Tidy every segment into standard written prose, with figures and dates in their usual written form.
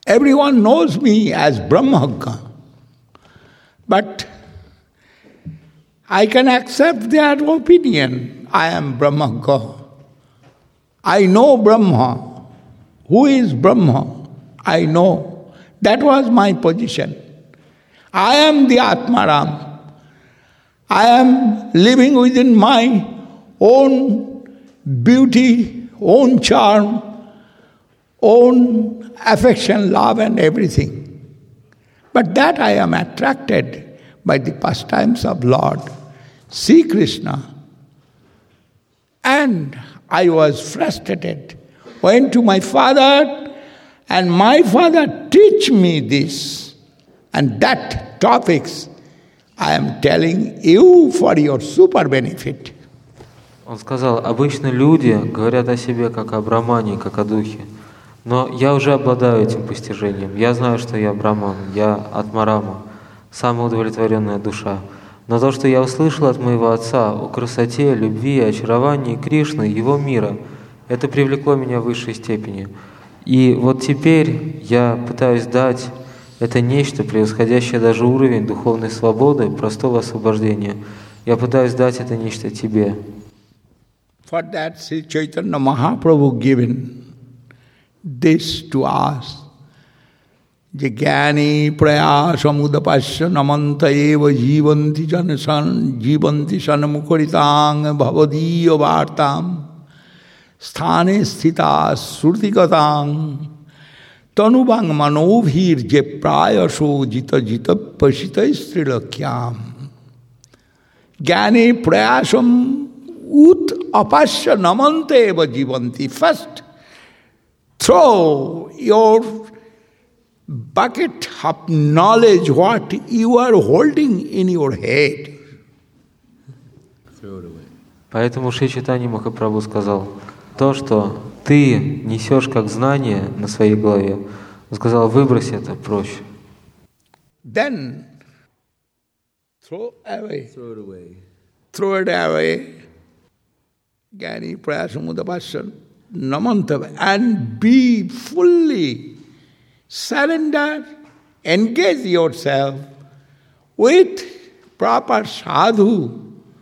Everyone knows me as Brahmagga. But I can accept their opinion. I am Brahmagga. I know Brahma. Who is Brahma? I know. That was my position. I am the Atmaram. I am living within my own beauty, own charm, own affection, love and everything. But that I am attracted by the pastimes of Lord Sri Krishna. And I was frustrated. Went to my father, and my father teach me this. And that topics I am telling you for your super benefit. Он сказал, обычно люди говорят о себе как о Брахмане, как о духе. Но я уже обладаю этим постижением. Я знаю, что я Брахман, я Атмарама, самая удовлетворенная душа. Но то, что я услышал от моего отца о красоте, любви, очаровании Кришны, его мира, это привлекло меня в высшей степени. И вот теперь я пытаюсь дать это нечто, превосходящее даже уровень духовной свободы, простого освобождения. Я пытаюсь дать это нечто тебе. For that Sri Chaitanya Mahaprabhu given this to us. Jnani prayasam udapasya namanta eva jivanti sanamukharitang bhavadiya vartam sthane sthita surtigatang tanubang manovhir je prayasho jita pasita strilakyam. Jnani prayasam ut apasya namanta eva jivanti. First, throw your bucket of knowledge, what you are holding in your head. Поэтому Шри Чайтанья Махапрабху сказал, то, что ты несешь как знание на своей голове, он сказал, выбрось это прочь. Then throw it away. Jnani prayasam udapasya namanta, and be fully surrender, engage yourself with proper sadhu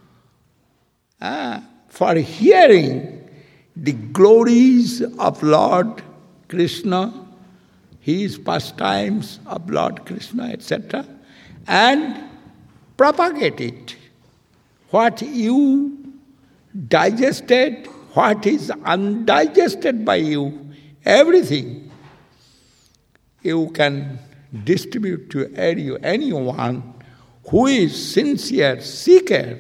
for hearing the glories of Lord Krishna, his pastimes of Lord Krishna, etc., and propagate it. What you digested, what is undigested by you, everything you can distribute to anyone who is sincere seeker.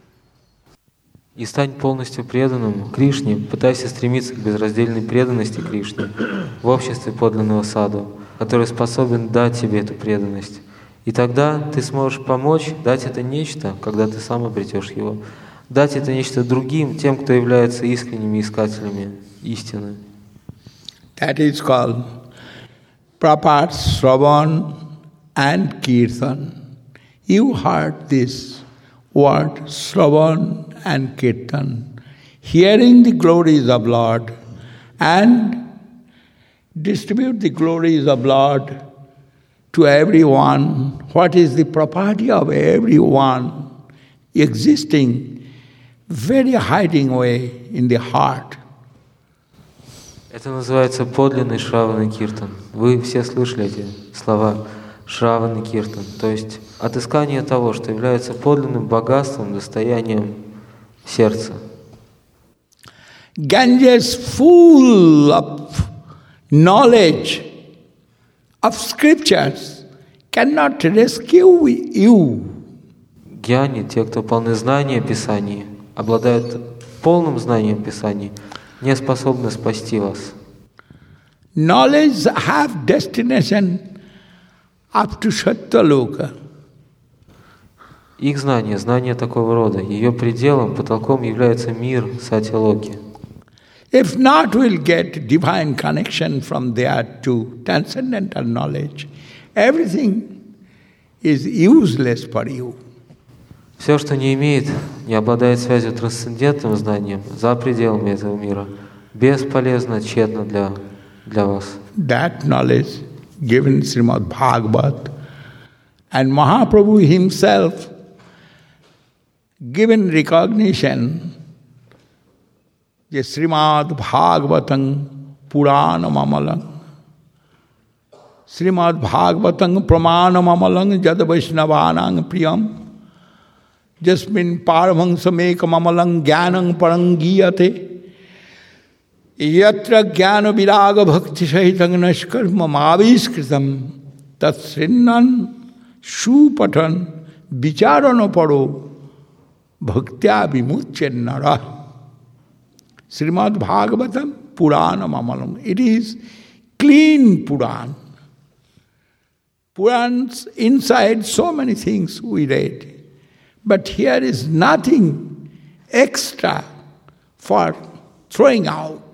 И стань полностью преданным Кришне, пытайся стремиться к безраздельной преданности Кришне в обществе подлинного саду, который способен дать тебе эту преданность. И тогда ты сможешь помочь дать это нечто, когда ты сам обретешь его, дать это нечто другим, тем, кто является искренними искателями истины. That is called proper Shravan and Kirtan. You heard this word, Shravan and Kirtan, hearing the glories of Lord and distribute the glories of Lord to everyone. What is the property of everyone existing very hiding way in the heart. Это называется подлинный Шравана Киртан. Вы все слышали эти слова Шравана Киртан, то есть отыскание того, что является подлинным богатством, достоянием сердца. Ganges full of knowledge of scriptures cannot rescue you. Гьяни, те, кто полны знания Писаний, обладают полным знанием Писаний, не способны спасти вас. Knowledge have destination up to Satyaloka. Их знание, знание такого рода, ее пределом, потолком является мир Сатья-локи. If not, we'll get divine connection from there to transcendental knowledge. Everything is useless for you. Все, что не обладает связью трансцендентным знанием за пределами этого мира, бесполезно, тщетно для вас. That knowledge given Srimad Bhagavat, and Mahaprabhu himself given recognition, the Srimad Bhagavatam Puranam Amalang. Srimad Bhagavatam Pramanam Amalang Jad Vaishnavanang Priyam Jasmin Paramahamsamekam Amalang Jnanam Parangiyate Yatra Jnana Viraga Bhakti Sahitang Nashkarmam Aviskritam Tat Srinnan Shupatan Vicharano Paro Bhaktya Vimuchyennara. Srimad Bhagavatam Puranam Amalam. It is clean Puran. Puran's inside so many things we read. But here is nothing extra for throwing out.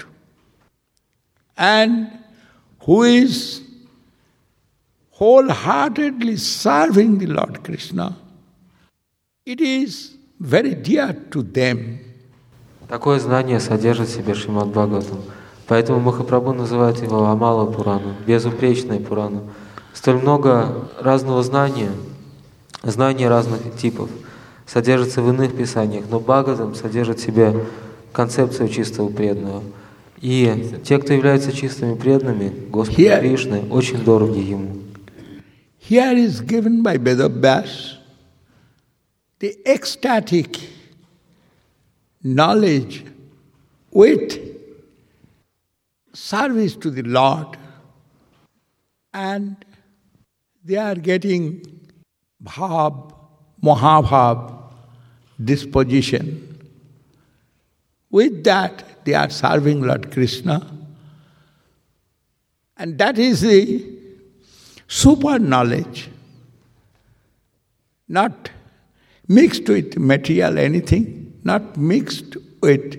And who is wholeheartedly serving the Lord Krishna, it is very dear to them. Такое знание содержит в себе Шримад Бхагаватам. Поэтому Махапрабху называет его Амала Пурану, безупречной Пурану. Столь много разного знания, знаний разных типов, содержится в иных писаниях, но Бхагаватам содержит в себе концепцию чистого преданного. И те, кто являются чистыми преданными, Господу Кришны, очень дороги Ему. Here is given by Vedavyas the ecstatic knowledge with service to the Lord, and they are getting bhav, mahabhav disposition. With that, they are serving Lord Krishna, and that is the super knowledge, not mixed with material anything, not mixed with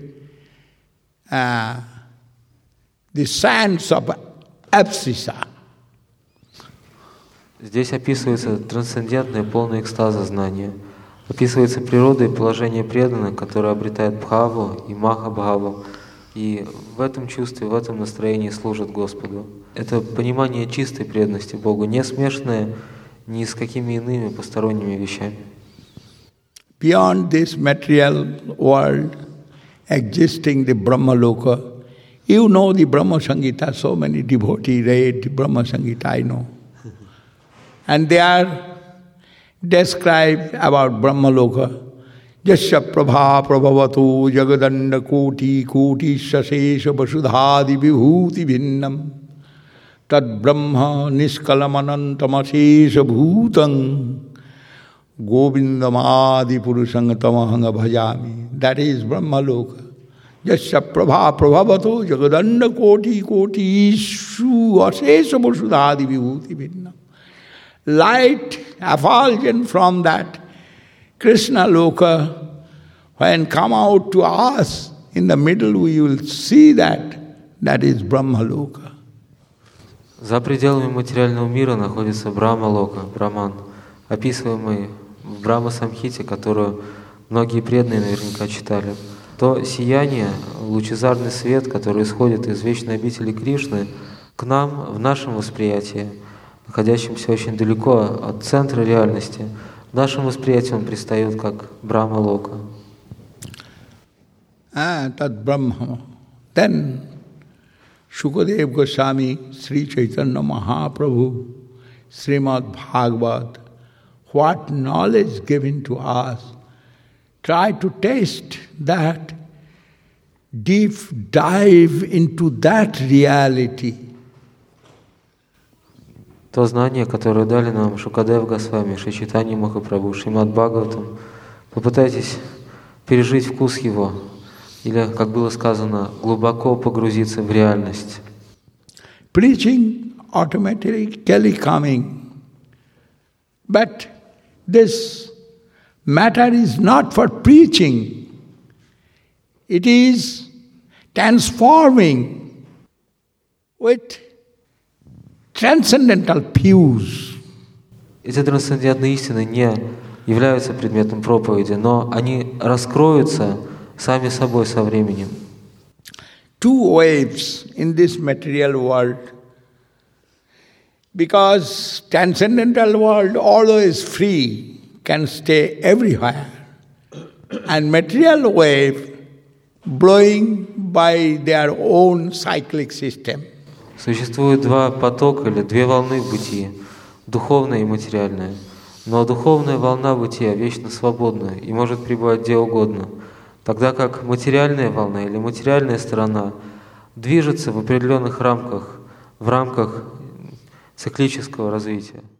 the sands of abscissa. Здесь описывается трансцендентное, полное экстаза знания. Описывается природа и положение преданных, которые обретают бхаву и махабхаву, и в этом чувстве, в этом настроении служат Господу. Это понимание чистой преданности Богу, не смешанное ни с какими иными посторонними вещами. Beyond this material world, existing the Brahma Loka, you know the Brahma Sangita, so many devotees read the Brahma Sangita, I know. And they are described about Brahma Loka. Jasya prabha prabhavatu jagadanda koti koti sasesha vasudhadi vibhuti bhinnam tad brahma niskalamanantamasesha bhutang govindamadi purusang tamahanga bhajami. That is Brahma Loka. Jasya prabha prabhavatu jagadanda koti koti ishu asesha vasudhadi vibhuti bhinnam. Light effulgent from that Krishna Loka, when come out to us, in the middle we will see that is Brahma Loka. За пределами материального мира находится Брахма Лока, Браман, описываемый в Брахма Самхите, которую многие преданные наверняка читали. То сияние, лучезарный свет, который исходит из вечной обители Кришны, к нам, в нашем восприятии, находящемся очень далеко от центра реальности, в нашем восприятии он предстает как Брахма Лока. Tad Brahma. Then Shukadev Goswami, Sri Chaitanya Mahaprabhu, Srimad Bhagavat, what knowledge given to us, try to taste that, deep dive into that reality. То знание, которое дали нам Шукадев Госвами, Шри Чайтанья Махапрабху, Шримад Бхагаватам, попытайтесь пережить вкус его, или, как было сказано, глубоко погрузиться в реальность. Preaching automatically coming, but this matter is not for preaching. It is transforming with transcendental views. Эти трансцендентные истины не являются предметом проповеди, но они раскроются сами собой со временем. Two waves in this material world. Because transcendental world, although is free, can stay everywhere. And material wave blowing by their own cyclic system. Существует два потока или две волны в бытии, духовная и материальная. Но духовная волна бытия вечно свободна и может пребывать где угодно, тогда как материальная волна или материальная сторона движется в определенных рамках, в рамках циклического развития.